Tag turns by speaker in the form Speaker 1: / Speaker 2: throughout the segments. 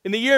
Speaker 1: In the year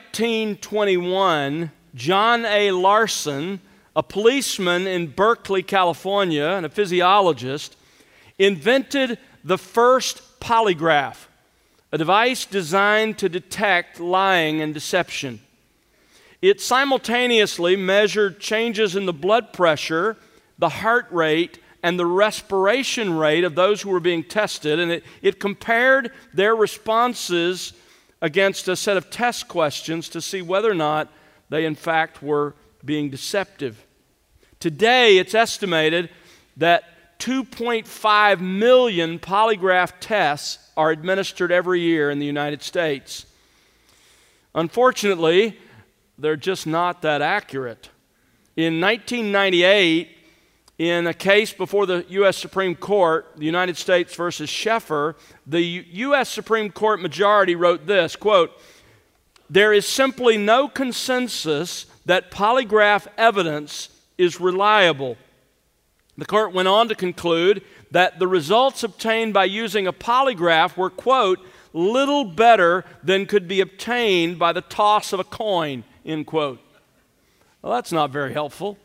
Speaker 1: 1921, John A. Larson, a policeman in Berkeley, California, and a physiologist, invented the first polygraph, a device designed to detect lying and deception. It simultaneously measured changes in the blood pressure, the heart rate, and the respiration rate of those who were being tested, and it compared their responses against a set of test questions to see whether or not they in fact were being deceptive. Today, it's estimated that 2.5 million polygraph tests are administered every year in the United States. Unfortunately, they're just not that accurate. In 1998, in a case before the U.S. Supreme Court, the United States versus Sheffer, the U.S. Supreme Court majority wrote this, quote, "There is simply no consensus that polygraph evidence is reliable." The court went on to conclude that the results obtained by using a polygraph were, quote, "little better than could be obtained by the toss of a coin," end quote. Well, that's not very helpful.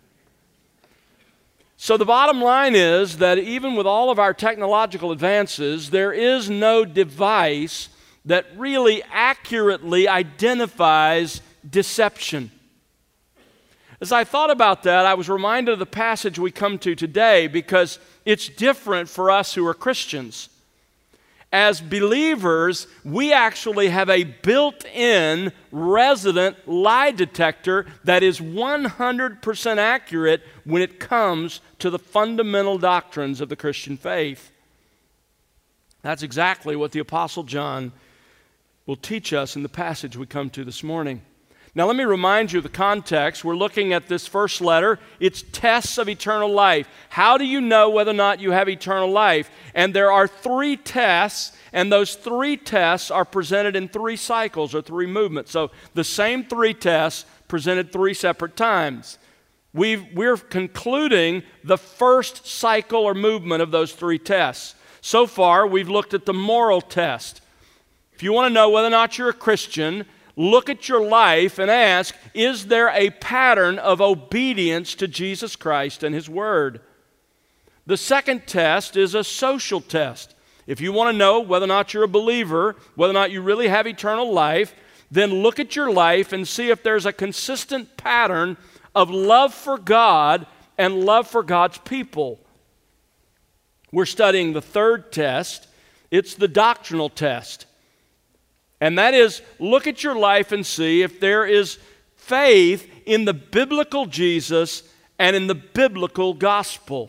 Speaker 1: So the bottom line is that even with all of our technological advances, there is no device that really accurately identifies deception. As I thought about that, I was reminded of the passage we come to today because it's different for us who are Christians. As believers, we actually have a built-in resident lie detector that is 100% accurate when it comes to the fundamental doctrines of the Christian faith. That's exactly what the Apostle John will teach us in the passage we come to this morning. Now, let me remind you of the context. We're looking at this first letter. It's tests of eternal life. How do you know whether or not you have eternal life? And there are 3 tests, and those 3 tests are presented in 3 cycles or 3 movements. So the same 3 tests presented 3 separate times. We're concluding the first cycle or movement of those 3 tests. So far, we've looked at the moral test. If you want to know whether or not you're a Christian, look at your life and ask, is there a pattern of obedience to Jesus Christ and His Word? The second test is a social test. If you want to know whether or not you're a believer, whether or not you really have eternal life, then look at your life and see if there's a consistent pattern of love for God and love for God's people. We're studying the third test. It's the doctrinal test. And that is, look at your life and see if there is faith in the biblical Jesus and in the biblical gospel.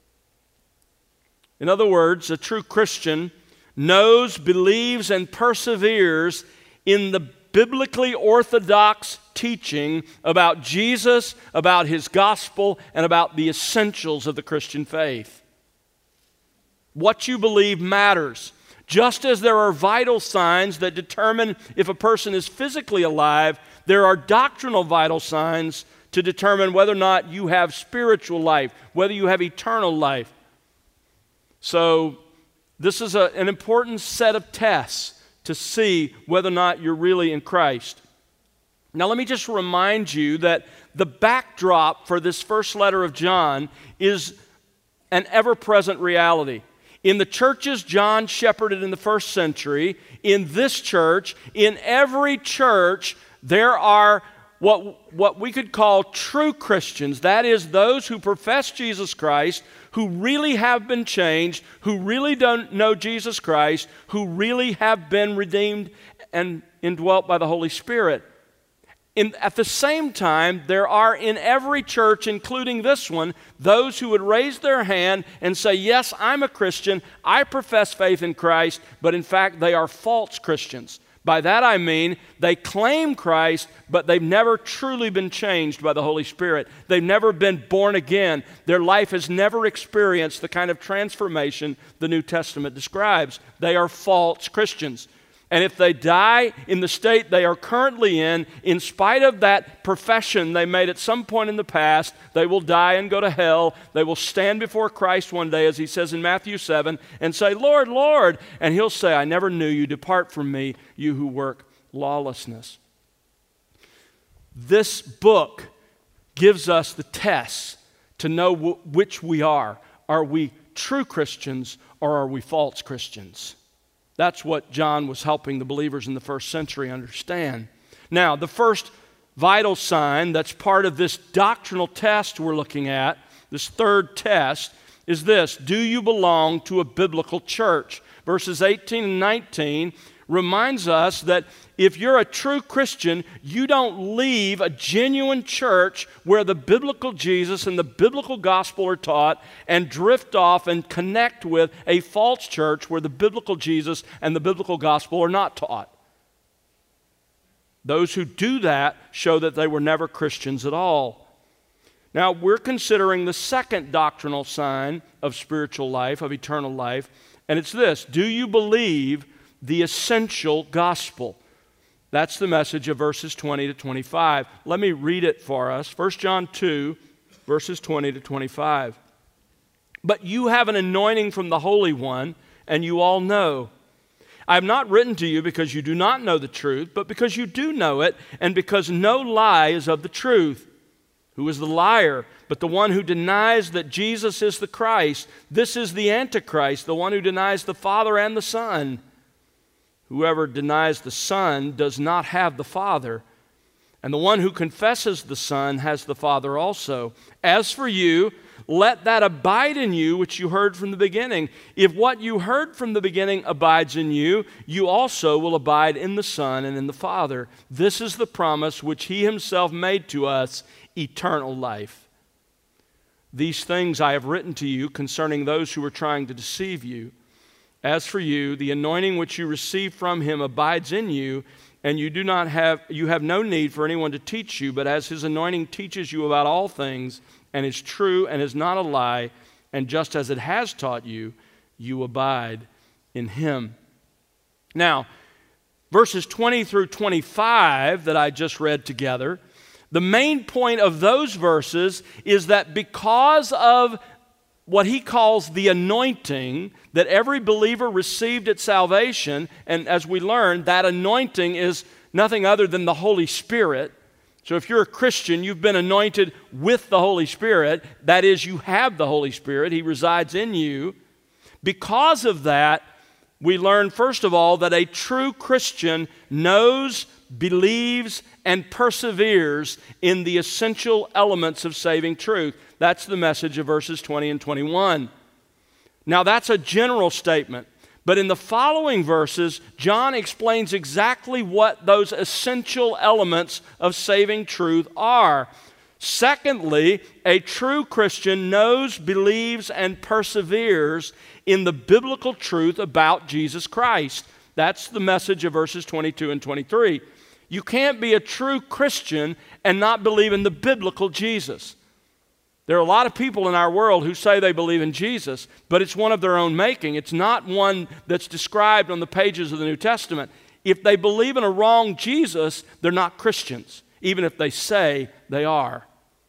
Speaker 1: In other words, a true Christian knows, believes, and perseveres in the biblically orthodox teaching about Jesus, about His gospel, and about the essentials of the Christian faith. What you believe matters. Just as there are vital signs that determine if a person is physically alive, there are doctrinal vital signs to determine whether or not you have spiritual life, whether you have eternal life. So this is an important set of tests to see whether or not you're really in Christ. Now let me just remind you that the backdrop for this first letter of John is an ever-present reality. In the churches John shepherded in the first century, in this church, in every church, there are what we could call true Christians. That is, those who profess Jesus Christ, who really have been changed, who really don't know Jesus Christ, who really have been redeemed and indwelt by the Holy Spirit. At the same time, there are in every church, including this one, those who would raise their hand and say, yes, I'm a Christian, I profess faith in Christ, but in fact they are false Christians. By that I mean they claim Christ, but they've never truly been changed by the Holy Spirit. They've never been born again. Their life has never experienced the kind of transformation the New Testament describes. They are false Christians. And if they die in the state they are currently in spite of that profession they made at some point in the past, they will die and go to hell. They will stand before Christ one day, as He says in Matthew 7, and say, Lord, Lord. And He'll say, I never knew you. Depart from me, you who work lawlessness. This book gives us the tests to know which we are. Are we true Christians or are we false Christians? That's what John was helping the believers in the first century understand. Now, the first vital sign that's part of this doctrinal test we're looking at, this third test, is this: do you belong to a biblical church? Verses 18 and 19 reminds us that if you're a true Christian, you don't leave a genuine church where the biblical Jesus and the biblical gospel are taught and drift off and connect with a false church where the biblical Jesus and the biblical gospel are not taught. Those who do that show that they were never Christians at all. Now, we're considering the second doctrinal sign of spiritual life, of eternal life, and it's this: do you believe the essential gospel? That's the message of verses 20 to 25. Let me read it for us. 1 John 2, verses 20 to 25. But you have an anointing from the Holy One, and you all know. I have not written to you because you do not know the truth, but because you do know it, and because no lie is of the truth. Who is the liar but the one who denies that Jesus is the Christ? This is the Antichrist, the one who denies the Father and the Son. Whoever denies the Son does not have the Father, and the one who confesses the Son has the Father also. As for you, let that abide in you which you heard from the beginning. If what you heard from the beginning abides in you, you also will abide in the Son and in the Father. This is the promise which He Himself made to us, eternal life. These things I have written to you concerning those who were trying to deceive you. As for you, the anointing which you received from Him abides in you, and you have no need for anyone to teach you, but as His anointing teaches you about all things, and is true and is not a lie, and just as it has taught you, you abide in Him. Now, verses 20 through 25 that I just read together, the main point of those verses is that because of what he calls the anointing that every believer received at salvation, and as we learned, that anointing is nothing other than the Holy Spirit. So if you're a Christian, you've been anointed with the Holy Spirit. That is, you have the Holy Spirit. He resides in you. Because of that, we learn, first of all, that a true Christian knows, believes, and perseveres in the essential elements of saving truth. That's the message of verses 20 and 21. Now, that's a general statement. But in the following verses, John explains exactly what those essential elements of saving truth are. Secondly, a true Christian knows, believes, and perseveres in the biblical truth about Jesus Christ. That's the message of verses 22 and 23. You can't be a true Christian and not believe in the biblical Jesus. There are a lot of people in our world who say they believe in Jesus, but it's one of their own making. It's not one that's described on the pages of the New Testament. If they believe in a wrong Jesus, they're not Christians, even if they say they are.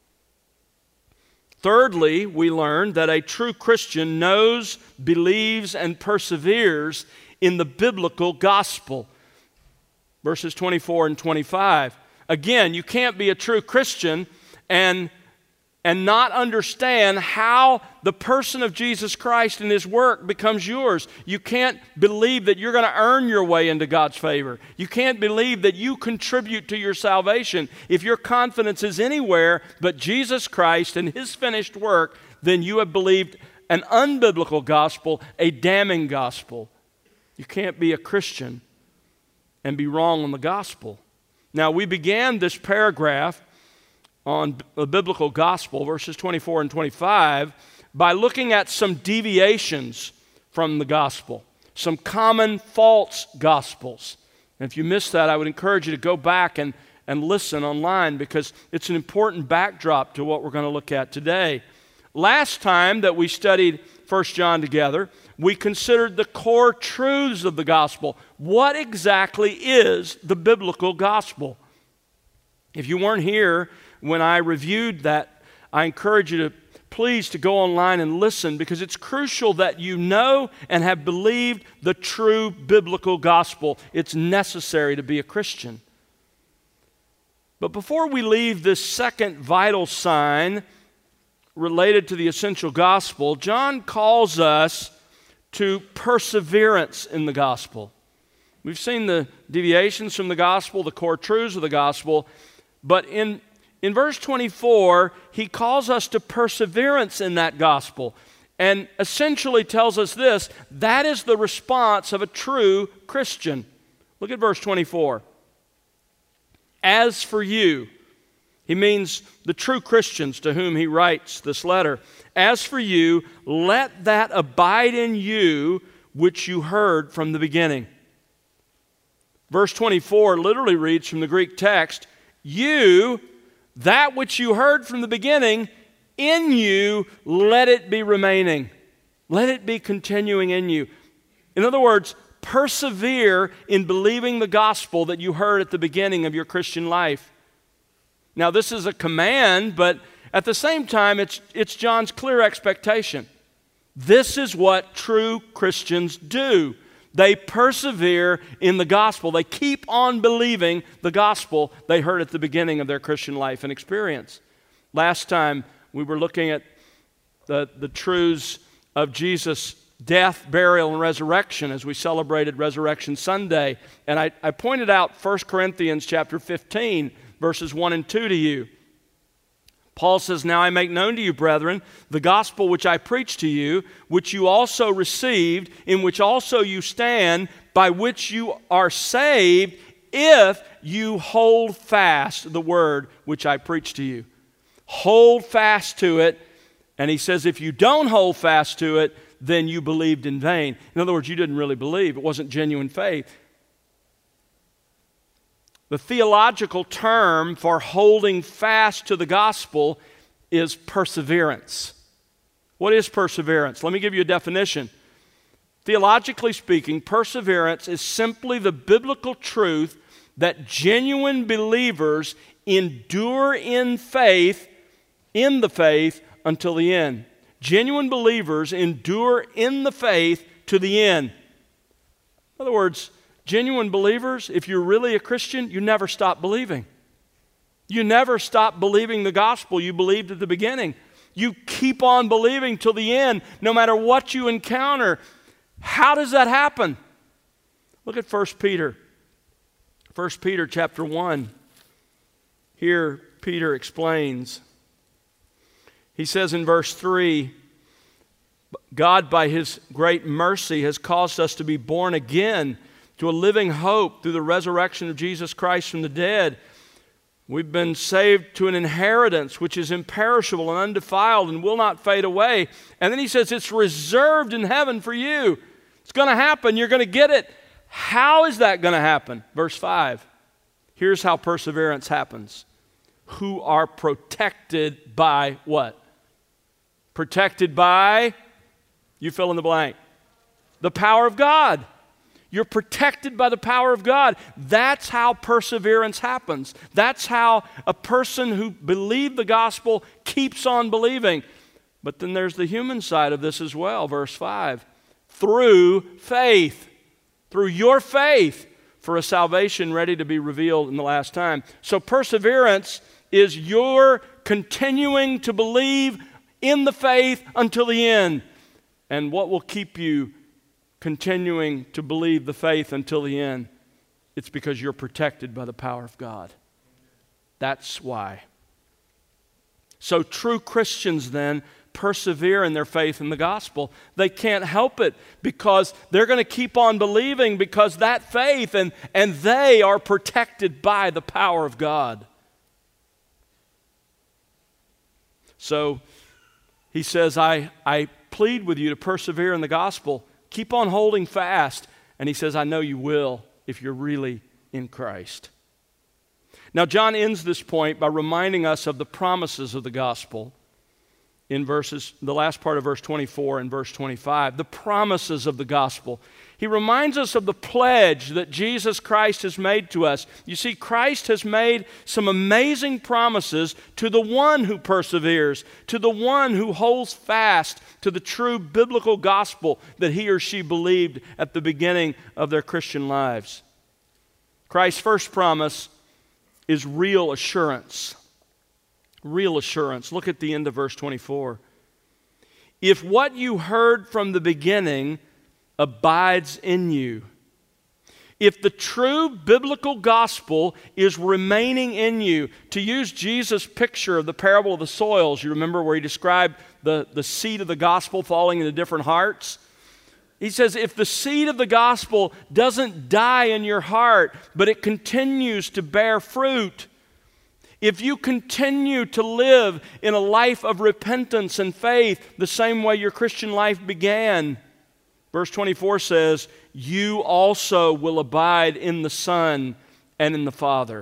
Speaker 1: Thirdly, we learn that a true Christian knows, believes, and perseveres in the biblical gospel. Verses 24 and 25. Again, you can't be a true Christian and not understand how the person of Jesus Christ and His work becomes yours. You can't believe that you're going to earn your way into God's favor. You can't believe that you contribute to your salvation. If your confidence is anywhere but Jesus Christ and His finished work, then you have believed an unbiblical gospel, a damning gospel. You can't be a Christian and be wrong on the gospel. Now, we began this paragraph on the biblical gospel, verses 24 and 25, by looking at some deviations from the gospel, some common false gospels. And if you missed that, I would encourage you to go back and listen online, because it's an important backdrop to what we're going to look at today. Last time that we studied 1 John together, we considered the core truths of the gospel. What exactly is the biblical gospel? If you weren't here when I reviewed that, I encourage you to please to go online and listen, because it's crucial that you know and have believed the true biblical gospel. It's necessary to be a Christian. But before we leave this second vital sign related to the essential gospel, John calls us to perseverance in the gospel. We've seen the deviations from the gospel, the core truths of the gospel, but in verse 24, he calls us to perseverance in that gospel and essentially tells us this: that is the response of a true Christian. Look at verse 24. As for you, he means the true Christians to whom he writes this letter. As for you, let that abide in you which you heard from the beginning. Verse 24 literally reads from the Greek text, you, that which you heard from the beginning, in you, let it be remaining. Let it be continuing in you. In other words, persevere in believing the gospel that you heard at the beginning of your Christian life. Now, this is a command, but at the same time, it's John's clear expectation. This is what true Christians do. They persevere in the gospel. They keep on believing the gospel they heard at the beginning of their Christian life and experience. Last time, we were looking at the truths of Jesus' death, burial, and resurrection as we celebrated Resurrection Sunday. And I pointed out 1 Corinthians chapter 15, verses 1 and 2 to you. Paul says, now I make known to you, brethren, the gospel which I preached to you, which you also received, in which also you stand, by which you are saved, if you hold fast the word which I preached to you. Hold fast to it. And he says, if you don't hold fast to it, then you believed in vain. In other words, you didn't really believe. It wasn't genuine faith. The theological term for holding fast to the gospel is perseverance. What is perseverance? Let me give you a definition. Theologically speaking, perseverance is simply the biblical truth that genuine believers endure in the faith until the end. Genuine believers endure in the faith to the end. In other words, genuine believers, if you're really a Christian, you never stop believing. You never stop believing the gospel you believed at the beginning. You keep on believing till the end, no matter what you encounter. How does that happen? Look at 1 Peter. 1 Peter chapter 1. Here, Peter explains. He says in verse 3, God, by His great mercy, has caused us to be born again to a living hope through the resurrection of Jesus Christ from the dead. We've been saved to an inheritance which is imperishable and undefiled and will not fade away. And then he says it's reserved in heaven for you. It's going to happen. You're going to get it. How is that going to happen? Verse 5. Here's how perseverance happens. Who are protected by what? Protected by, you fill in the blank, the power of God. You're protected by the power of God. That's how perseverance happens. That's how a person who believed the gospel keeps on believing. But then there's the human side of this as well. Verse 5. Through faith. Through your faith for a salvation ready to be revealed in the last time. So perseverance is your continuing to believe in the faith until the end. And what will keep you continuing to believe the faith until the end? It's because you're protected by the power of God. That's why. So true Christians then persevere in their faith in the gospel. They can't help it because they're going to keep on believing because that faith and they are protected by the power of God. So he says, I plead with you to persevere in the gospel. Keep on holding fast. And he says, I know you will if you're really in Christ. Now, John ends this point by reminding us of the promises of the gospel. in the last part of verse 24 and verse 25, the promises of the gospel. He reminds us of the pledge that Jesus Christ has made to us. You see, Christ has made some amazing promises to the one who perseveres, to the one who holds fast to the true biblical gospel that he or she believed at the beginning of their Christian lives. Christ's first promise is real assurance. Real assurance. Look at the end of verse 24. If what you heard from the beginning abides in you. If the true biblical gospel is remaining in you, to use Jesus' picture of the parable of the soils, you remember where he described the seed of the gospel falling into different hearts? He says, if the seed of the gospel doesn't die in your heart, but it continues to bear fruit, if you continue to live in a life of repentance and faith the same way your Christian life began, verse 24 says, you also will abide in the Son and in the Father.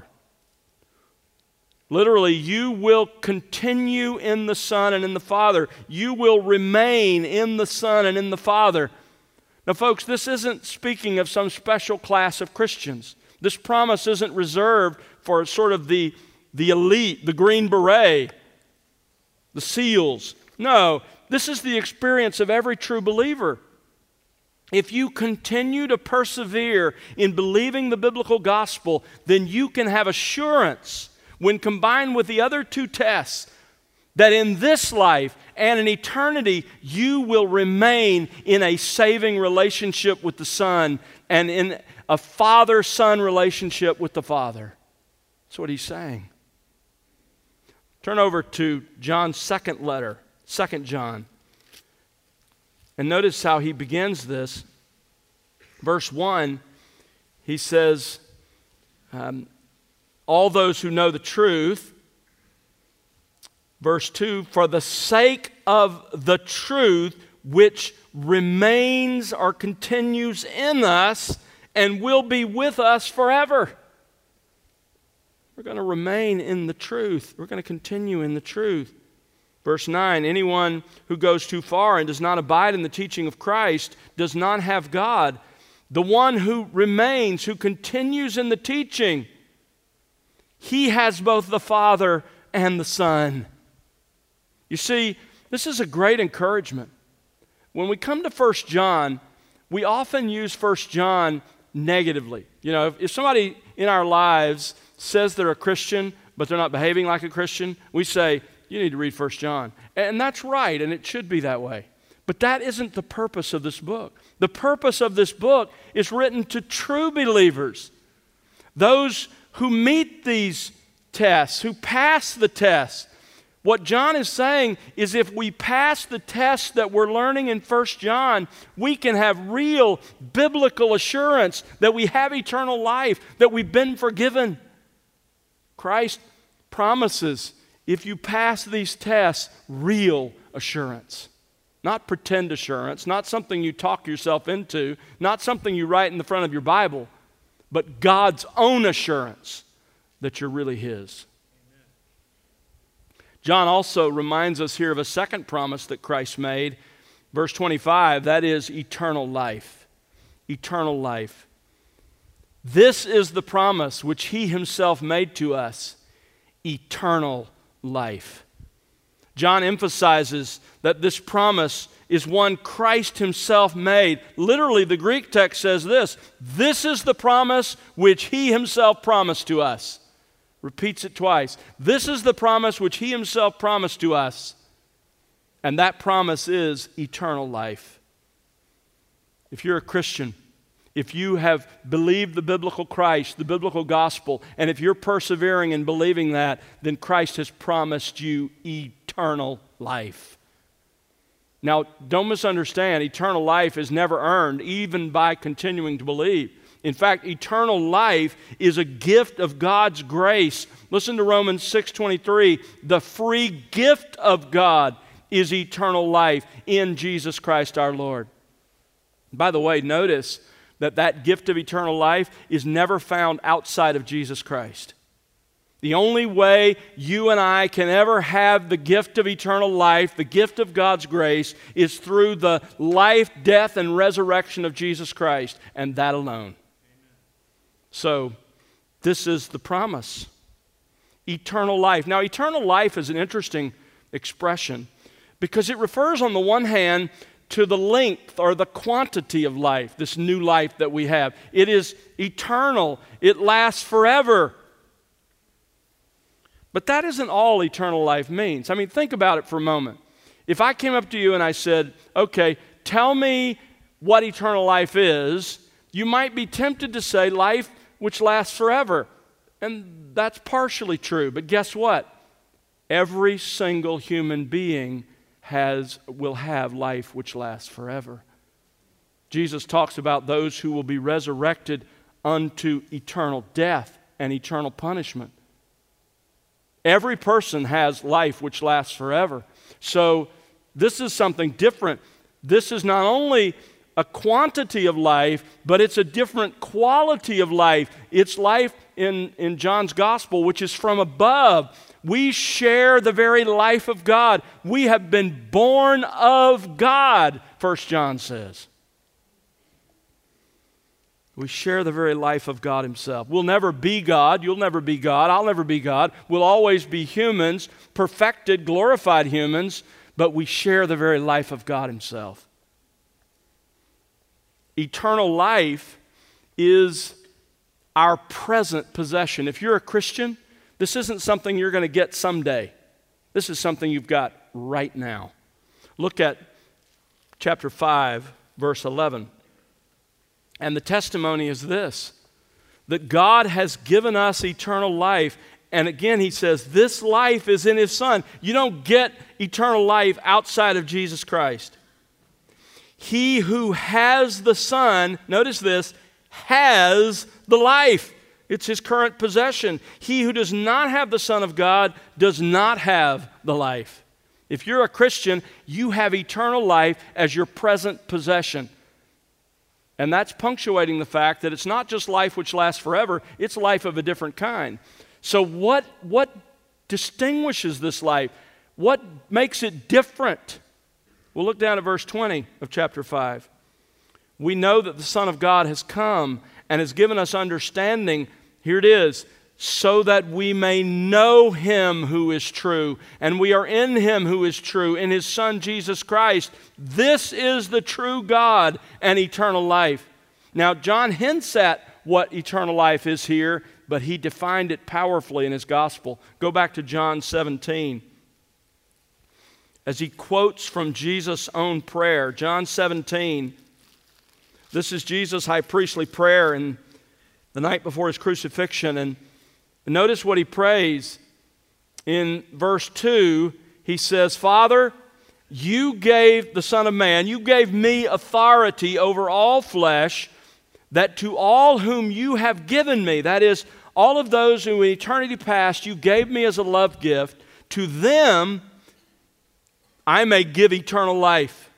Speaker 1: Literally, you will continue in the Son and in the Father. You will remain in the Son and in the Father. Now, folks, this isn't speaking of some special class of Christians. This promise isn't reserved for sort of the elite, the Green Beret, the SEALs. No, this is the experience of every true believer. If you continue to persevere in believing the biblical gospel, then you can have assurance, when combined with the other two tests, that in this life and in eternity, you will remain in a saving relationship with the Son and in a father-son relationship with the Father. That's what he's saying. Turn over to John's second letter, 2 John. And notice how he begins this. Verse 1, he says, all those who know the truth. Verse 2, for the sake of the truth which remains or continues in us and will be with us forever. We're going to remain in the truth. We're going to continue in the truth. Verse 9, anyone who goes too far and does not abide in the teaching of Christ does not have God. The one who remains, who continues in the teaching, he has both the Father and the Son. You see, this is a great encouragement. When we come to 1 John, we often use 1 John negatively. You know, if somebody in our lives says they're a Christian, but they're not behaving like a Christian, we say, you need to read 1 John. And that's right, and it should be that way. But that isn't the purpose of this book. The purpose of this book is written to true believers, those who meet these tests, who pass the tests. What John is saying is if we pass the tests that we're learning in 1 John, we can have real biblical assurance that we have eternal life, that we've been forgiven. Christ promises, if you pass these tests, real assurance. Not pretend assurance, not something you talk yourself into, not something you write in the front of your Bible, but God's own assurance that you're really His. John also reminds us here of a second promise that Christ made. Verse 25, that is eternal life. Eternal life. This is the promise which He Himself made to us, eternal life. John emphasizes that this promise is one Christ Himself made. Literally, the Greek text says this is the promise which He Himself promised to us. Repeats it twice. This is the promise which He Himself promised to us. And that promise is eternal life. If you're a Christian, if you have believed the biblical Christ, the biblical gospel, and if you're persevering in believing that, then Christ has promised you eternal life. Now, don't misunderstand, eternal life is never earned, even by continuing to believe. In fact, eternal life is a gift of God's grace. Listen to Romans 6:23. The free gift of God is eternal life in Jesus Christ our Lord. By the way, notice that gift of eternal life is never found outside of Jesus Christ. The only way you and I can ever have the gift of eternal life, the gift of God's grace, is through the life, death, and resurrection of Jesus Christ, and that alone. So, this is the promise. Eternal life. Now, eternal life is an interesting expression because it refers on the one hand to the length or the quantity of life, this new life that we have. It is eternal. It lasts forever. But that isn't all eternal life means. I mean, think about it for a moment. If I came up to you and I said, okay, tell me what eternal life is, you might be tempted to say life which lasts forever. And that's partially true. But guess what? Every single human being will have life which lasts forever. Jesus talks about those who will be resurrected unto eternal death and eternal punishment. Every person has life which lasts forever. So this is something different. This is not only a quantity of life, but it's a different quality of life. It's life in John's gospel, which is from above. We share the very life of God. We have been born of God, 1 John says. We share the very life of God Himself. We'll never be God. You'll never be God. I'll never be God. We'll always be humans, perfected, glorified humans, but we share the very life of God Himself. Eternal life is our present possession. If you're a Christian, this isn't something you're going to get someday. This is something you've got right now. Look at chapter 5, verse 11. And the testimony is this, that God has given us eternal life. And again, he says, this life is in His Son. You don't get eternal life outside of Jesus Christ. He who has the Son, notice this, has the life. It's his current possession. He who does not have the Son of God does not have the life. If you're a Christian, you have eternal life as your present possession. And that's punctuating the fact that it's not just life which lasts forever, it's life of a different kind. So what distinguishes this life? What makes it different? We'll look down at verse 20 of chapter 5. We know that the Son of God has come and has given us understanding. Here it is. So that we may know Him who is true, and we are in Him who is true, in His Son Jesus Christ. This is the true God and eternal life. Now, John hints at what eternal life is here, but he defined it powerfully in his gospel. Go back to John 17. As he quotes from Jesus' own prayer, John 17, this is Jesus' high priestly prayer in the night before His crucifixion, and notice what he prays. In verse 2, he says, Father, you gave the Son of Man, you gave me authority over all flesh, that to all whom you have given me, that is, all of those who in eternity past you gave me as a love gift, to them I may give eternal life.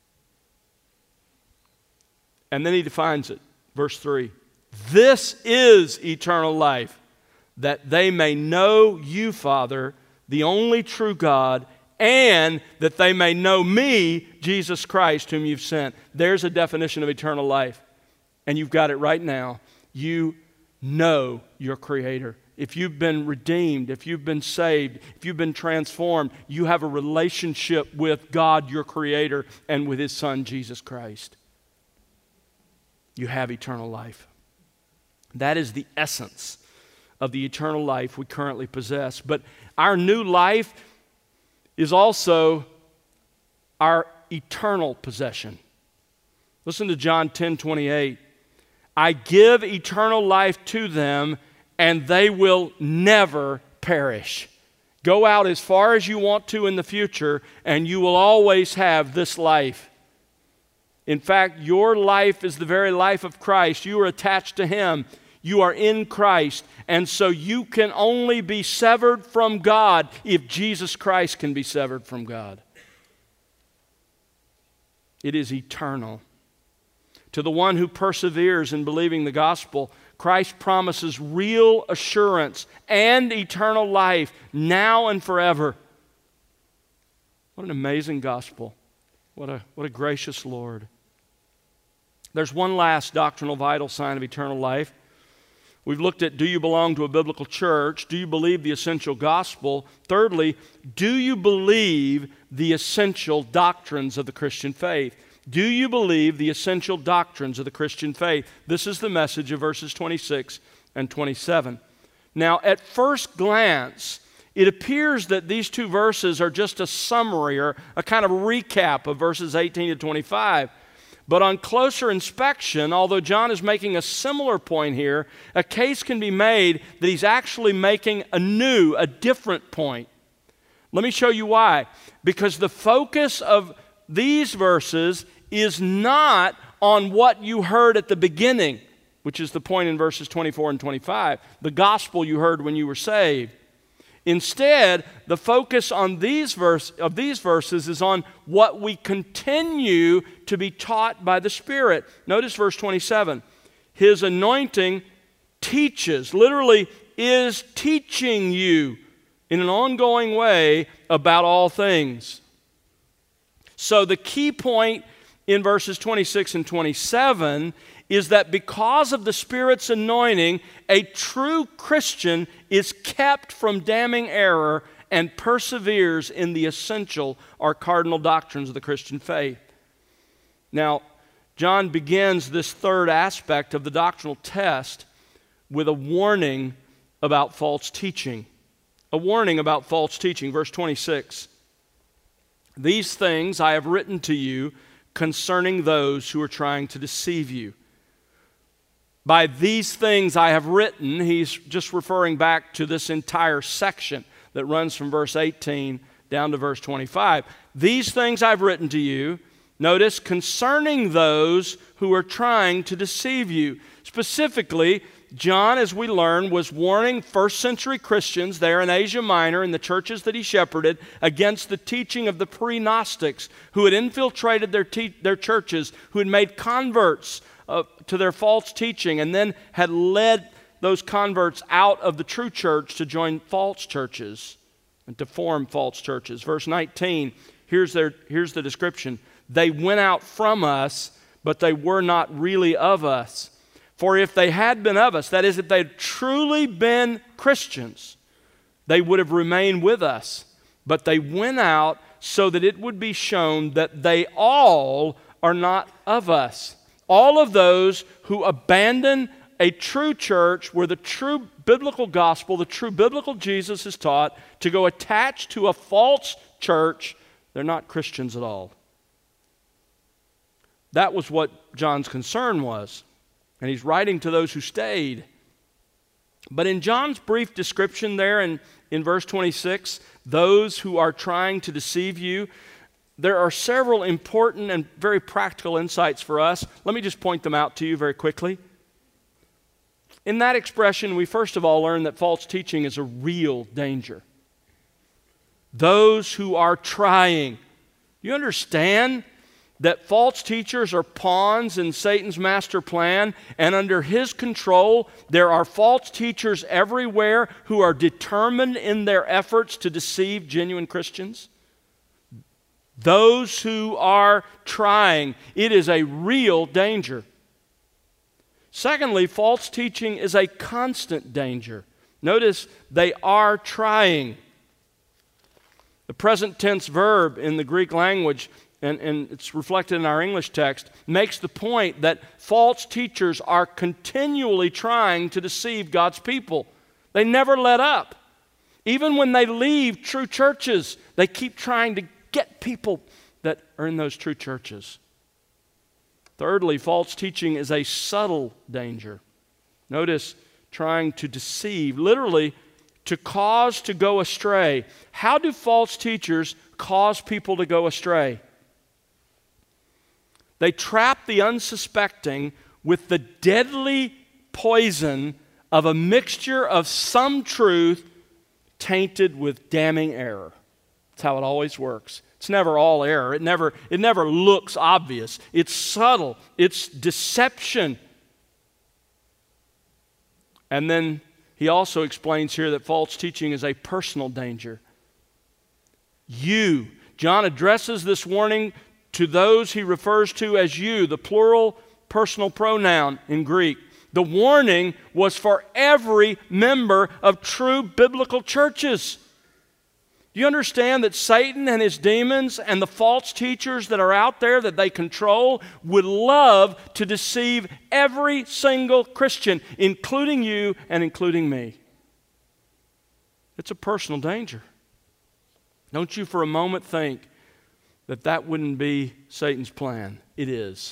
Speaker 1: And then he defines it. Verse 3, this is eternal life, that they may know you, Father, the only true God, and that they may know me, Jesus Christ, whom you've sent. There's a definition of eternal life. And you've got it right now. You know your Creator. If you've been redeemed, if you've been saved, if you've been transformed, you have a relationship with God, your Creator, and with His Son, Jesus Christ. You have eternal life. That is the essence of the eternal life we currently possess. But our new life is also our eternal possession. Listen to John 10:28. I give eternal life to them, and they will never perish. Go out as far as you want to in the future, and you will always have this life. In fact, your life is the very life of Christ. You are attached to Him. You are in Christ. And so you can only be severed from God if Jesus Christ can be severed from God. It is eternal. To the one who perseveres in believing the gospel, Christ promises real assurance and eternal life now and forever. What an amazing gospel. What a gracious Lord. There's one last doctrinal vital sign of eternal life. We've looked at, do you belong to a biblical church? Do you believe the essential gospel? Thirdly, do you believe the essential doctrines of the Christian faith? Do you believe the essential doctrines of the Christian faith? This is the message of verses 26 and 27. Now, at first glance, it appears that these two verses are just a summary or a kind of recap of verses 18 to 25. But on closer inspection, although John is making a similar point here, a case can be made that he's actually making a different point. Let me show you why. Because the focus of these verses is not on what you heard at the beginning, which is the point in verses 24 and 25, the gospel you heard when you were saved. Instead, the focus on these verses is on what we continue to be taught by the Spirit. Notice verse 27. His anointing teaches, literally is teaching you in an ongoing way about all things. So the key point in verses 26 and 27 is that because of the Spirit's anointing, a true Christian is kept from damning error and perseveres in the essential or cardinal doctrines of the Christian faith. Now, John begins this third aspect of the doctrinal test with a warning about false teaching. A warning about false teaching. Verse 26. These things I have written to you concerning those who are trying to deceive you. By these things I have written, he's just referring back to this entire section that runs from verse 18 down to verse 25. These things I've written to you, notice, concerning those who are trying to deceive you. Specifically, John, as we learn, was warning first century Christians there in Asia Minor, in the churches that he shepherded, against the teaching of the pre-Gnostics who had infiltrated their churches, who had made converts to their false teaching and then had led those converts out of the true church to join false churches and to form false churches. Verse 19, here's the description. They went out from us, but they were not really of us. For if they had been of us, that is, if they had truly been Christians, they would have remained with us. But they went out so that it would be shown that they all are not of us. All of those who abandon a true church where the true biblical gospel, the true biblical Jesus is taught, to go attached to a false church, they're not Christians at all. That was what John's concern was. And he's writing to those who stayed. But in John's brief description there in verse 26, those who are trying to deceive you, there are several important and very practical insights for us. Let me just point them out to you very quickly. In that expression, we first of all learn that false teaching is a real danger. Those who are trying. You understand that false teachers are pawns in Satan's master plan, and under his control, there are false teachers everywhere who are determined in their efforts to deceive genuine Christians? Those who are trying, it is a real danger. Secondly, false teaching is a constant danger. Notice, they are trying. The present tense verb in the Greek language, and it's reflected in our English text, makes the point that false teachers are continually trying to deceive God's people. They never let up. Even when they leave true churches, they keep trying to get people that are in those true churches. Thirdly, false teaching is a subtle danger. Notice, trying to deceive, literally to cause to go astray. How do false teachers cause people to go astray? They trap the unsuspecting with the deadly poison of a mixture of some truth tainted with damning error. That's how it always works. It's never all error. It never looks obvious. It's subtle. It's deception. And then he also explains here that false teaching is a personal danger. You. John addresses this warning to those he refers to as you, the plural personal pronoun in Greek. The warning was for every member of true biblical churches. Do you understand that Satan and his demons and the false teachers that are out there that they control would love to deceive every single Christian, including you and including me? It's a personal danger. Don't you for a moment think that that wouldn't be Satan's plan. It is.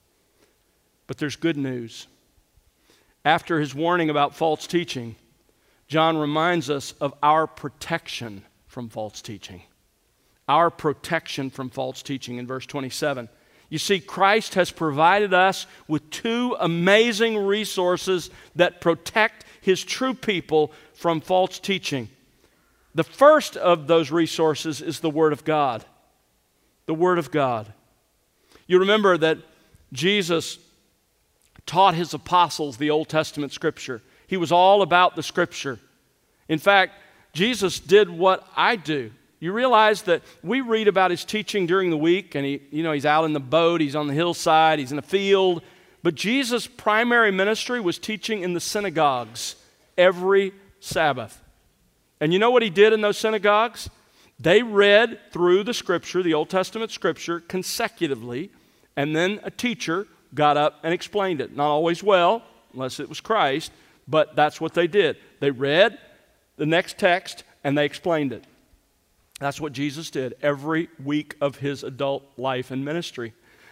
Speaker 1: But there's good news. After his warning about false teaching, John reminds us of our protection from false teaching. Our protection from false teaching in verse 27. You see, Christ has provided us with two amazing resources that protect his true people from false teaching. The first of those resources is the Word of God. The Word of God. You remember that Jesus taught his apostles the Old Testament Scripture. He was all about the Scripture. In fact, Jesus did what I do. You realize that we read about his teaching during the week, and he's out in the boat, he's on the hillside, he's in a field. But Jesus' primary ministry was teaching in the synagogues every Sabbath. And you know what he did in those synagogues? They read through the Scripture, the Old Testament Scripture, consecutively, and then a teacher got up and explained it. Not always well, unless it was Christ, but that's what they did. They read the next text and they explained it. That's what Jesus did every week of his adult life and ministry.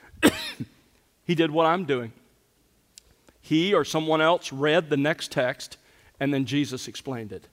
Speaker 1: He did what I'm doing. He or someone else read the next text and then Jesus explained it.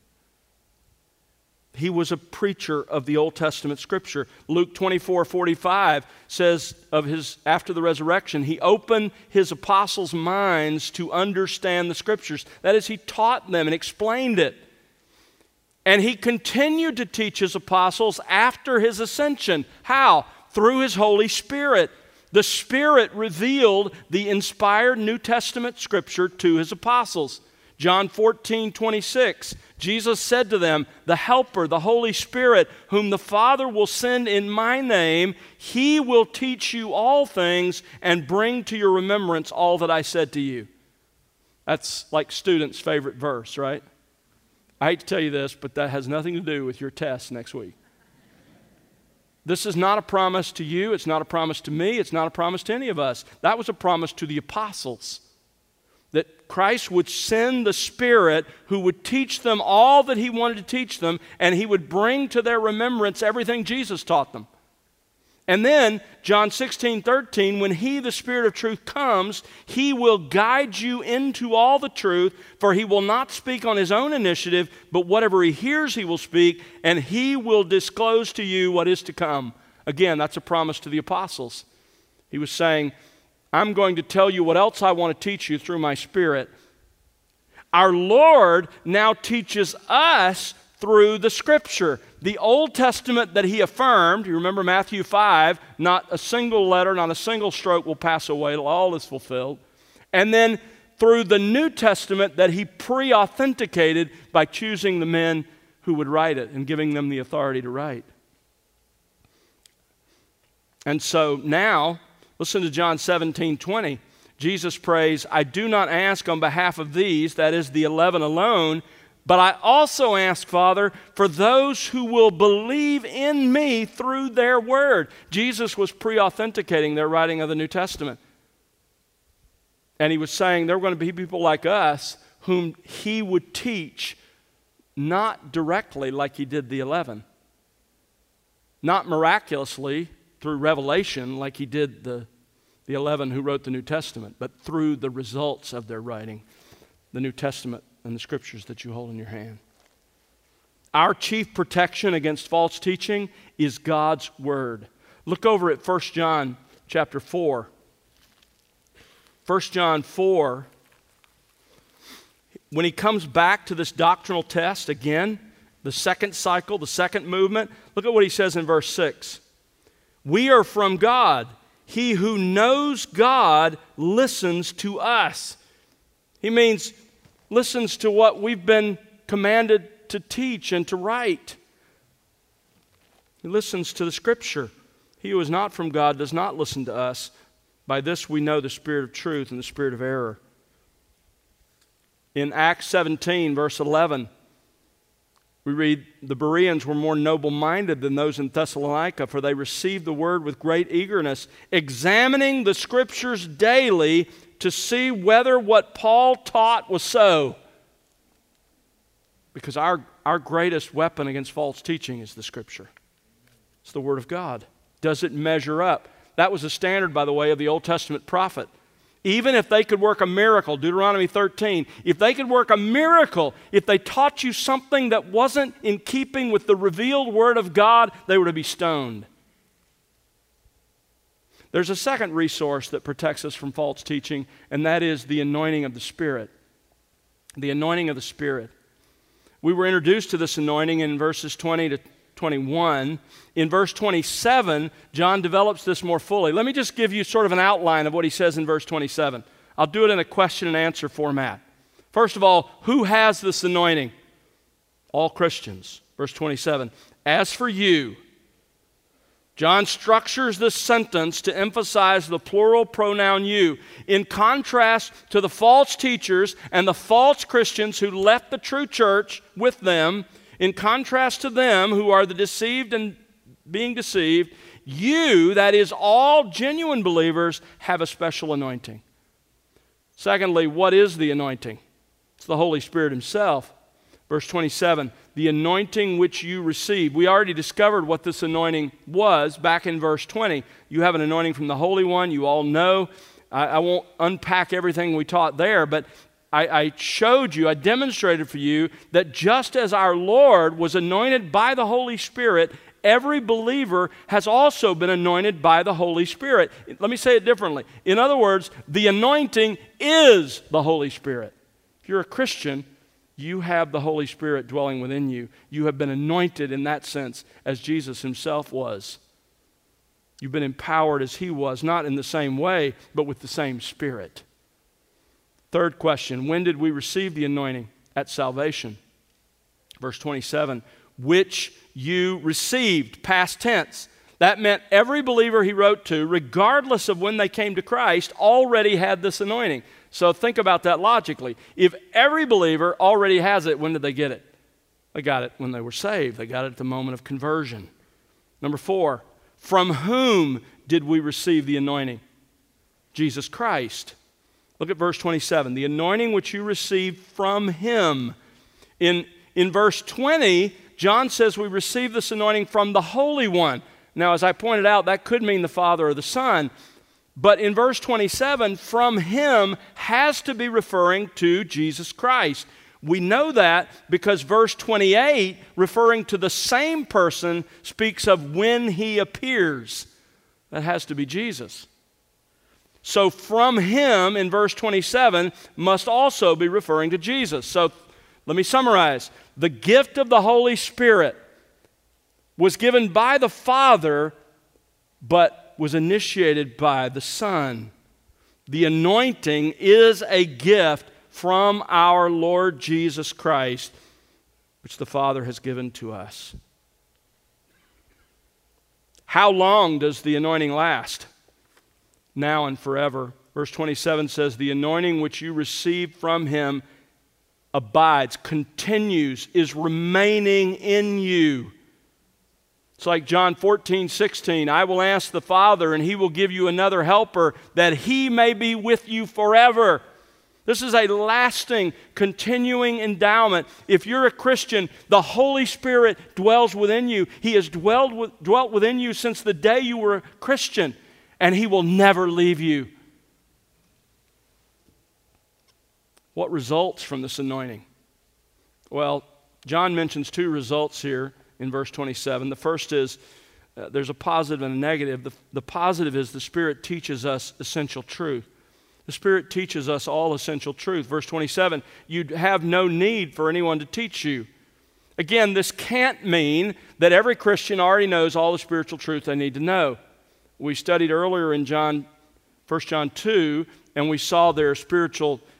Speaker 1: He was a preacher of the Old Testament Scripture. Luke 24:45 says of his, after the resurrection, he opened his apostles' minds to understand the Scriptures. That is, he taught them and explained it. And he continued to teach his apostles after his ascension. How? Through his Holy Spirit. The Spirit revealed the inspired New Testament Scripture to his apostles. John 14:26, Jesus said to them, "The Helper, the Holy Spirit, whom the Father will send in my name, he will teach you all things and bring to your remembrance all that I said to you." That's like students' favorite verse, right? I hate to tell you this, but that has nothing to do with your test next week. This is not a promise to you. It's not a promise to me. It's not a promise to any of us. That was a promise to the apostles. That Christ would send the Spirit who would teach them all that he wanted to teach them, and he would bring to their remembrance everything Jesus taught them. And then, John 16:13, when he, the Spirit of truth, comes, he will guide you into all the truth, for he will not speak on his own initiative, but whatever he hears he will speak, and he will disclose to you what is to come. Again, that's a promise to the apostles. He was saying, I'm going to tell you what else I want to teach you through my Spirit. Our Lord now teaches us through the Scripture. The Old Testament that he affirmed, you remember Matthew 5, not a single letter, not a single stroke will pass away till all is fulfilled. And then through the New Testament that he pre-authenticated by choosing the men who would write it and giving them the authority to write. And so now, listen to John 17:20. Jesus prays, I do not ask on behalf of these, that is the 11 alone, but I also ask, Father, for those who will believe in me through their word. Jesus was pre-authenticating their writing of the New Testament. And he was saying there were going to be people like us whom he would teach not directly like he did the 11. Not miraculously through revelation like he did the 11 who wrote the New Testament, but through the results of their writing, the New Testament and the Scriptures that you hold in your hand. Our chief protection against false teaching is God's Word. Look over at 1 John chapter 4. 1 John 4, when he comes back to this doctrinal test again, the second cycle, the second movement, look at what he says in verse 6. We are from God. He who knows God listens to us. He means listens to what we've been commanded to teach and to write. He listens to the Scripture. He who is not from God does not listen to us. By this we know the spirit of truth and the spirit of error. In Acts 17, verse 11, we read, the Bereans were more noble-minded than those in Thessalonica, for they received the word with great eagerness, examining the Scriptures daily to see whether what Paul taught was so. Because our greatest weapon against false teaching is the Scripture. It's the Word of God. Does it measure up? That was the standard, by the way, of the Old Testament prophet. Even if they could work a miracle, Deuteronomy 13, if they could work a miracle, if they taught you something that wasn't in keeping with the revealed Word of God, they were to be stoned. There's a second resource that protects us from false teaching, and that is the anointing of the Spirit. The anointing of the Spirit. We were introduced to this anointing in verses 20 to 21. In verse 27, John develops this more fully. Let me just give you sort of an outline of what he says in verse 27. I'll do it in a question and answer format. First of all, who has this anointing? All Christians. Verse 27. As for you, John structures this sentence to emphasize the plural pronoun you, in contrast to the false teachers and the false Christians who left the true church with them. In contrast to them who are the deceived and being deceived, you, that is all genuine believers, have a special anointing. Secondly, what is the anointing? It's the Holy Spirit Himself. Verse 27, the anointing which you received. We already discovered what this anointing was back in verse 20. You have an anointing from the Holy One. You all know. I won't unpack everything we taught there, but I showed you, I demonstrated for you that just as our Lord was anointed by the Holy Spirit, every believer has also been anointed by the Holy Spirit. Let me say it differently. In other words, the anointing is the Holy Spirit. If you're a Christian, you have the Holy Spirit dwelling within you. You have been anointed in that sense as Jesus Himself was. You've been empowered as He was, not in the same way, but with the same Spirit. Third question, when did we receive the anointing? At salvation. Verse 27, which you received, past tense. That meant every believer he wrote to, regardless of when they came to Christ, already had this anointing. So think about that logically. If every believer already has it, when did they get it? They got it when they were saved. They got it at the moment of conversion. Number 4, from whom did we receive the anointing? Jesus Christ. Look at verse 27. The anointing which you received from Him. In verse 20, John says we received this anointing from the Holy One. Now, as I pointed out, that could mean the Father or the Son. But in verse 27, from Him has to be referring to Jesus Christ. We know that because verse 28, referring to the same person, speaks of when He appears. That has to be Jesus. So from Him in verse 27 must also be referring to Jesus. So let me summarize. The gift of the Holy Spirit was given by the Father, but was initiated by the Son. The anointing is a gift from our Lord Jesus Christ, which the Father has given to us. How long does the anointing last? Now and forever. Verse 27 says, the anointing which you received from Him abides, continues, is remaining in you. It's like John 14:16. I will ask the Father, and He will give you another helper, that He may be with you forever. This is a lasting, continuing endowment. If you're a Christian, the Holy Spirit dwells within you. He has dwelt within you since the day you were a Christian, and He will never leave you. What results from this anointing? Well, John mentions 2 results here in verse 27. The first is there's a positive and a negative. The positive is the Spirit teaches us essential truth. The Spirit teaches us all essential truth. Verse 27, you have no need for anyone to teach you. Again, this can't mean that every Christian already knows all the spiritual truth they need to know. We studied earlier in 1 John 2, and we saw their spiritual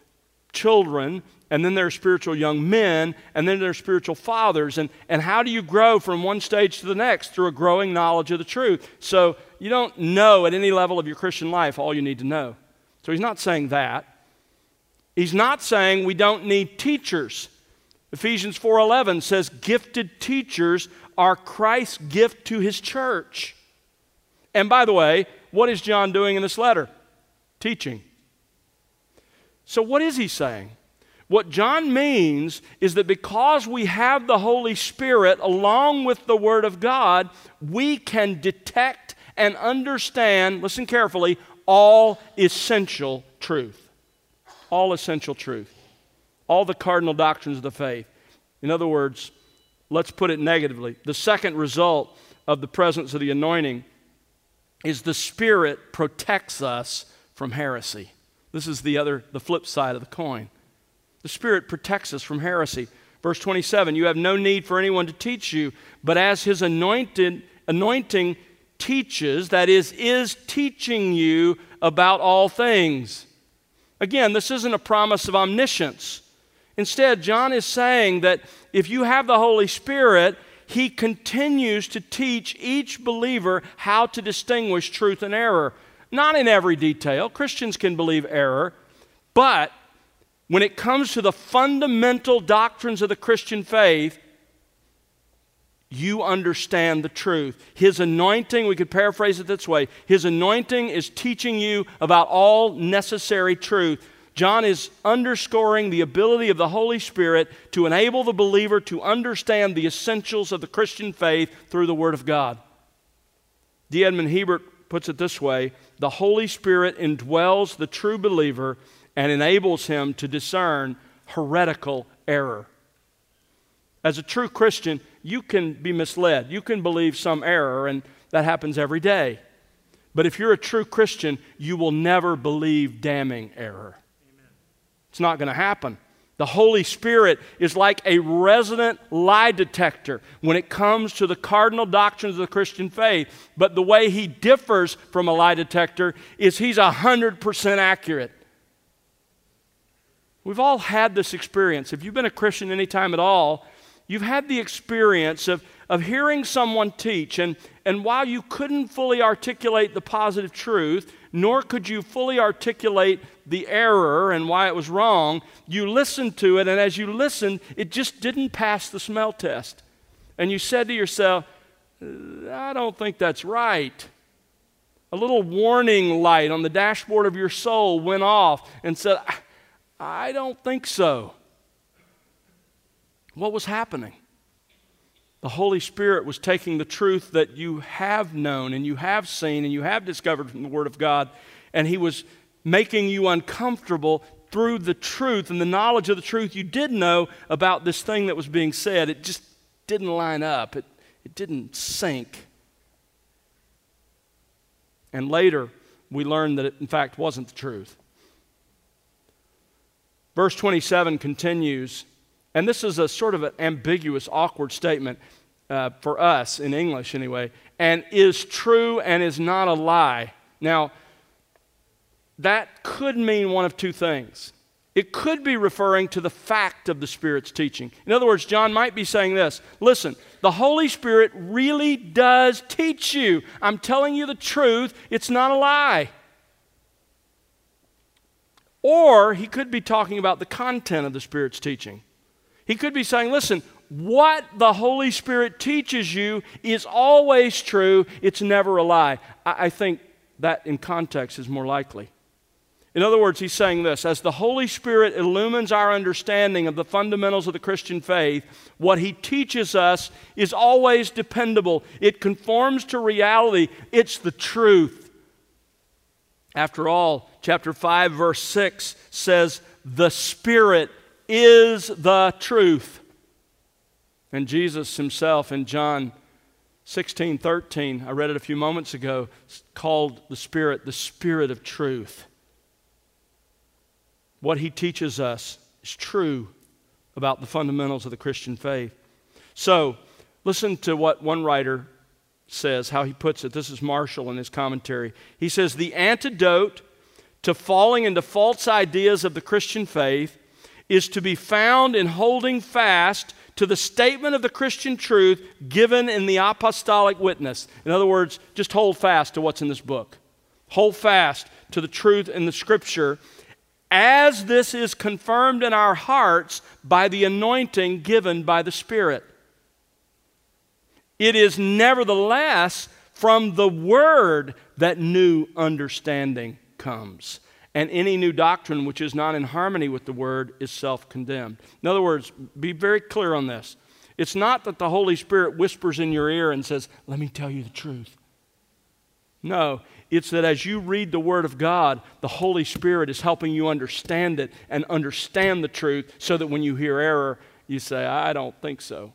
Speaker 1: children, and then there are spiritual young men, and then there are spiritual fathers. And how do you grow from one stage to the next? Through a growing knowledge of the truth. So you don't know at any level of your Christian life all you need to know. So he's not saying that. He's not saying we don't need teachers. Ephesians 4:11 says gifted teachers are Christ's gift to his church. And by the way, what is John doing in this letter? Teaching. So what is he saying? What John means is that because we have the Holy Spirit along with the Word of God, we can detect and understand, listen carefully, all essential truth. All essential truth. All the cardinal doctrines of the faith. In other words, let's put it negatively. The second result of the presence of the anointing is the Spirit protects us from heresy. This is the flip side of the coin. The Spirit protects us from heresy. Verse 27, you have no need for anyone to teach you, but as his anointing teaches, that is teaching you about all things. Again, this isn't a promise of omniscience. Instead, John is saying that if you have the Holy Spirit, he continues to teach each believer how to distinguish truth and error. Not in every detail. Christians can believe error, but when it comes to the fundamental doctrines of the Christian faith, you understand the truth. His anointing, we could paraphrase it this way, his anointing is teaching you about all necessary truth. John is underscoring the ability of the Holy Spirit to enable the believer to understand the essentials of the Christian faith through the Word of God. D. Edmond Hebert puts it this way, the Holy Spirit indwells the true believer and enables him to discern heretical error. As a true Christian, you can be misled. You can believe some error, and that happens every day. But if you're a true Christian, you will never believe damning error. Amen. It's not going to happen. The Holy Spirit is like a resident lie detector when it comes to the cardinal doctrines of the Christian faith. But the way he differs from a lie detector is he's 100% accurate. We've all had this experience. If you've been a Christian any time at all, you've had the experience of hearing someone teach, and while you couldn't fully articulate the positive truth, nor could you fully articulate the error and why it was wrong, you listened to it, and as you listened, it just didn't pass the smell test. And you said to yourself, I don't think that's right. A little warning light on the dashboard of your soul went off and said, I don't think so. What was happening? The Holy Spirit was taking the truth that you have known and you have seen and you have discovered from the Word of God, and He was making you uncomfortable through the truth and the knowledge of the truth you did know about this thing that was being said. It just didn't line up. It didn't sync. And later, we learned that it, in fact, wasn't the truth. Verse 27 continues, and this is a sort of an ambiguous, awkward statement for us in English anyway, and is true and is not a lie. Now, that could mean one of two things. It could be referring to the fact of the Spirit's teaching. In other words, John might be saying this, listen, the Holy Spirit really does teach you. I'm telling you the truth, it's not a lie. Or he could be talking about the content of the Spirit's teaching. He could be saying, listen, what the Holy Spirit teaches you is always true. It's never a lie. I think that in context is more likely. In other words, he's saying this, as the Holy Spirit illumines our understanding of the fundamentals of the Christian faith, what He teaches us is always dependable. It conforms to reality. It's the truth. After all, chapter 5, verse 6 says, the Spirit is the truth. And Jesus Himself in John 16:13, I read it a few moments ago, called the Spirit of truth. What He teaches us is true about the fundamentals of the Christian faith. So, listen to what one writer says, how he puts it. This is Marshall in his commentary. He says, the antidote to falling into false ideas of the Christian faith is to be found in holding fast to the statement of the Christian truth given in the apostolic witness. In other words, just hold fast to what's in this book. Hold fast to the truth in the Scripture, as this is confirmed in our hearts by the anointing given by the Spirit. It is nevertheless from the Word that new understanding comes. And any new doctrine which is not in harmony with the Word is self-condemned. In other words, be very clear on this. It's not that the Holy Spirit whispers in your ear and says, "Let me tell you the truth." No, it's that as you read the Word of God, the Holy Spirit is helping you understand it and understand the truth, so that when you hear error, you say, "I don't think so."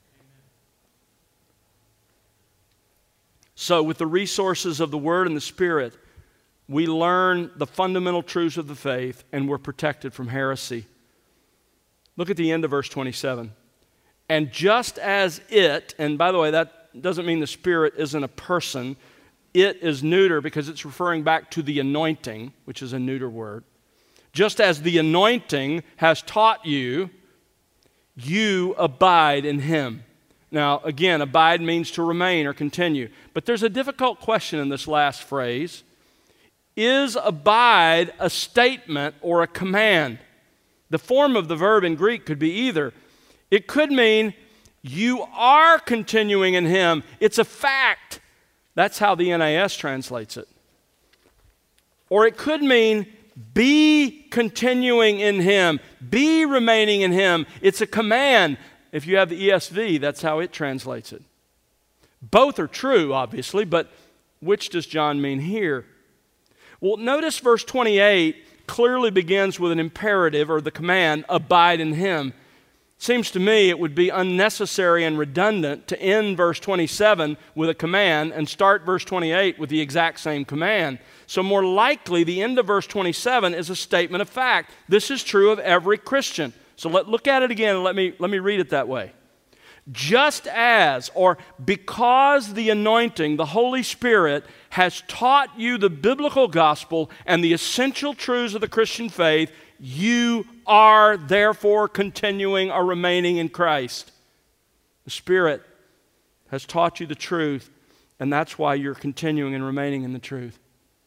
Speaker 1: So with the resources of the Word and the Spirit, we learn the fundamental truths of the faith, and we're protected from heresy. Look at the end of verse 27. And just as it, and by the way, that doesn't mean the Spirit isn't a person. It is neuter because it's referring back to the anointing, which is a neuter word. Just as the anointing has taught you, you abide in Him. Now, again, abide means to remain or continue. But there's a difficult question in this last phrase. Is abide a statement or a command? The form of the verb in Greek could be either. It could mean you are continuing in Him. It's a fact. That's how the NAS translates it. Or it could mean be continuing in Him. Be remaining in Him. It's a command. If you have the ESV, that's how it translates it. Both are true, obviously, but which does John mean here? Well, notice verse 28 clearly begins with an imperative, or the command, abide in Him. Seems to me it would be unnecessary and redundant to end verse 27 with a command and start verse 28 with the exact same command. So more likely, the end of verse 27 is a statement of fact. This is true of every Christian. So look at it again and let me read it that way. Just as, or because the anointing, the Holy Spirit, has taught you the biblical gospel and the essential truths of the Christian faith, you are therefore continuing or remaining in Christ. The Spirit has taught you the truth, and that's why you're continuing and remaining in the truth.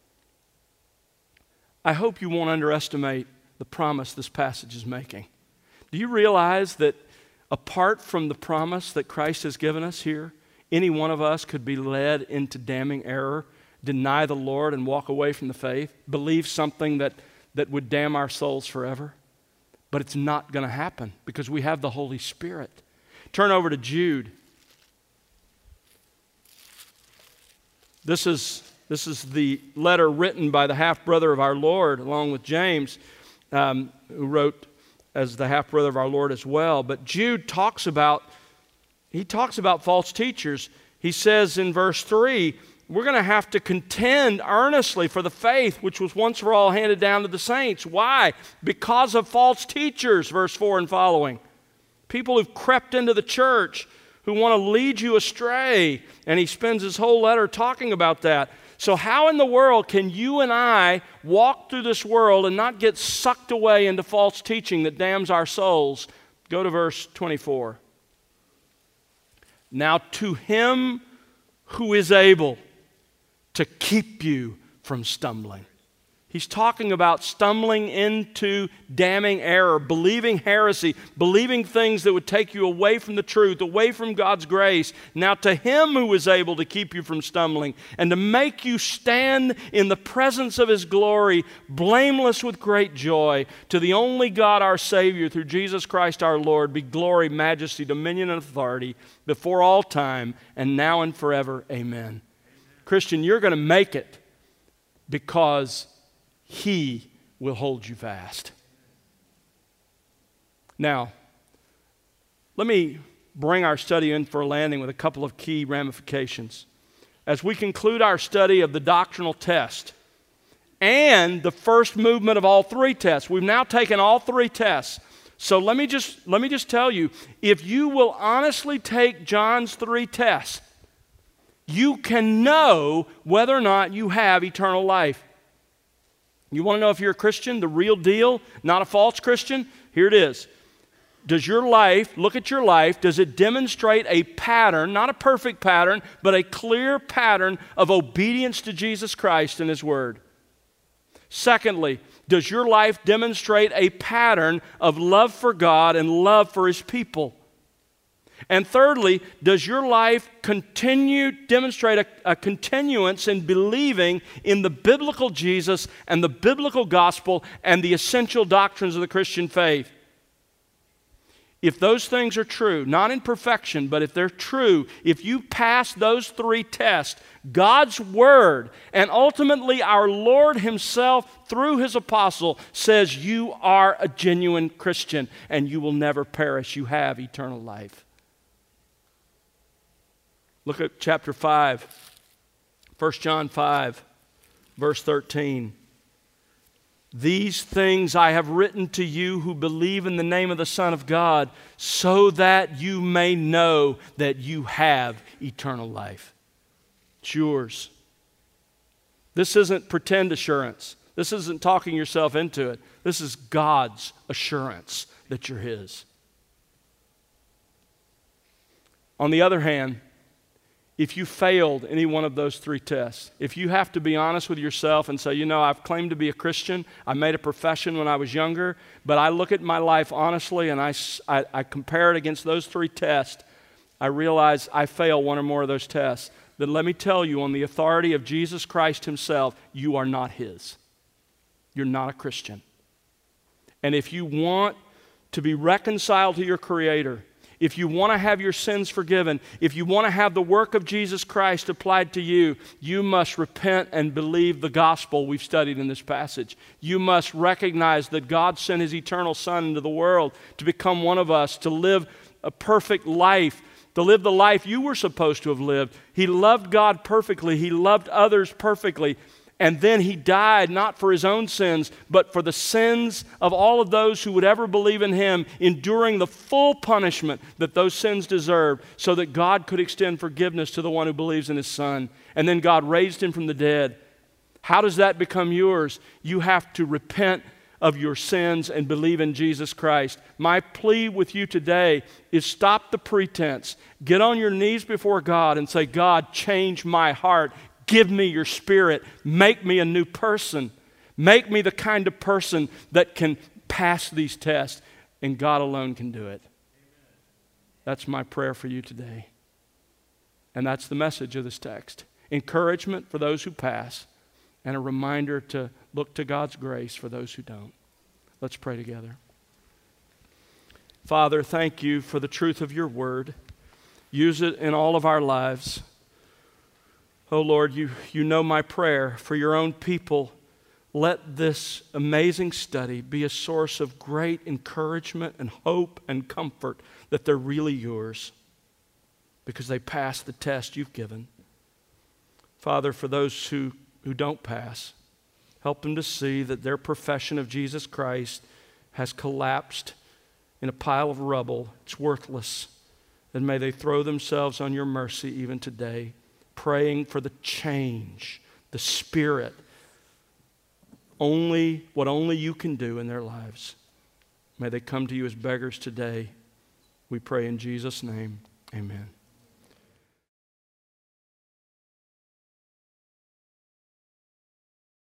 Speaker 1: I hope you won't underestimate the promise this passage is making. Do you realize that apart from the promise that Christ has given us here, any one of us could be led into damning error, deny the Lord and walk away from the faith, believe something that would damn our souls forever? But it's not going to happen because we have the Holy Spirit. Turn over to Jude. This is the letter written by the half-brother of our Lord, along with James, who wrote as the half-brother of our Lord as well. But Jude talks about false teachers. He says in verse 3, we're going to have to contend earnestly for the faith which was once for all handed down to the saints. Why? Because of false teachers, verse 4 and following. People who've crept into the church, who want to lead you astray. And he spends his whole letter talking about that. So how in the world can you and I walk through this world and not get sucked away into false teaching that damns our souls? Go to verse 24. Now to Him who is able to keep you from stumbling. He's talking about stumbling into damning error, believing heresy, believing things that would take you away from the truth, away from God's grace. Now to Him who is able to keep you from stumbling and to make you stand in the presence of His glory, blameless with great joy, to the only God our Savior, through Jesus Christ our Lord, be glory, majesty, dominion, and authority before all time and now and forever. Amen. Christian, you're going to make it because He will hold you fast. Now, let me bring our study in for a landing with a couple of key ramifications. As we conclude our study of the doctrinal test and the first movement of all three tests, we've now taken all three tests. So let me just tell you, if you will honestly take John's three tests, you can know whether or not you have eternal life. You want to know if you're a Christian, the real deal, not a false Christian? Here it is. Does your life, look at your life, does it demonstrate a pattern, not a perfect pattern, but a clear pattern of obedience to Jesus Christ and His Word? Secondly, does your life demonstrate a pattern of love for God and love for His people? And thirdly, does your life demonstrate a continuance in believing in the biblical Jesus and the biblical gospel and the essential doctrines of the Christian faith? If those things are true, not in perfection, but if they're true, if you pass those three tests, God's Word and ultimately our Lord Himself through His apostle says you are a genuine Christian and you will never perish. You have eternal life. Look at chapter 5, 1 John 5, verse 13. These things I have written to you who believe in the name of the Son of God, so that you may know that you have eternal life. It's yours. This isn't pretend assurance. This isn't talking yourself into it. This is God's assurance that you're His. On the other hand, if you failed any one of those three tests, if you have to be honest with yourself and say, I've claimed to be a Christian, I made a profession when I was younger, but I look at my life honestly and I compare it against those three tests, I realize I fail one or more of those tests, then let me tell you, on the authority of Jesus Christ Himself, you are not His. You're not a Christian. And if you want to be reconciled to your Creator, if you want to have your sins forgiven, if you want to have the work of Jesus Christ applied to you, you must repent and believe the gospel we've studied in this passage. You must recognize that God sent His eternal Son into the world to become one of us, to live a perfect life, to live the life you were supposed to have lived. He loved God perfectly. He loved others perfectly. And then He died not for His own sins, but for the sins of all of those who would ever believe in Him, enduring the full punishment that those sins deserved, so that God could extend forgiveness to the one who believes in His Son. And then God raised Him from the dead. How does that become yours? You have to repent of your sins and believe in Jesus Christ. My plea with you today is stop the pretense. Get on your knees before God and say, God, change my heart. Give me your Spirit. Make me a new person. Make me the kind of person that can pass these tests, and God alone can do it. That's my prayer for you today. And that's the message of this text. Encouragement for those who pass, and a reminder to look to God's grace for those who don't. Let's pray together. Father, thank you for the truth of your word. Use it in all of our lives. Oh Lord, you know my prayer for your own people. Let this amazing study be a source of great encouragement and hope and comfort that they're really yours because they passed the test you've given. Father, for those who don't pass, help them to see that their profession of Jesus Christ has collapsed in a pile of rubble. It's worthless. And may they throw themselves on your mercy even today, praying for the change, the Spirit, what only you can do in their lives. May they come to you as beggars today. We pray in Jesus' name, amen.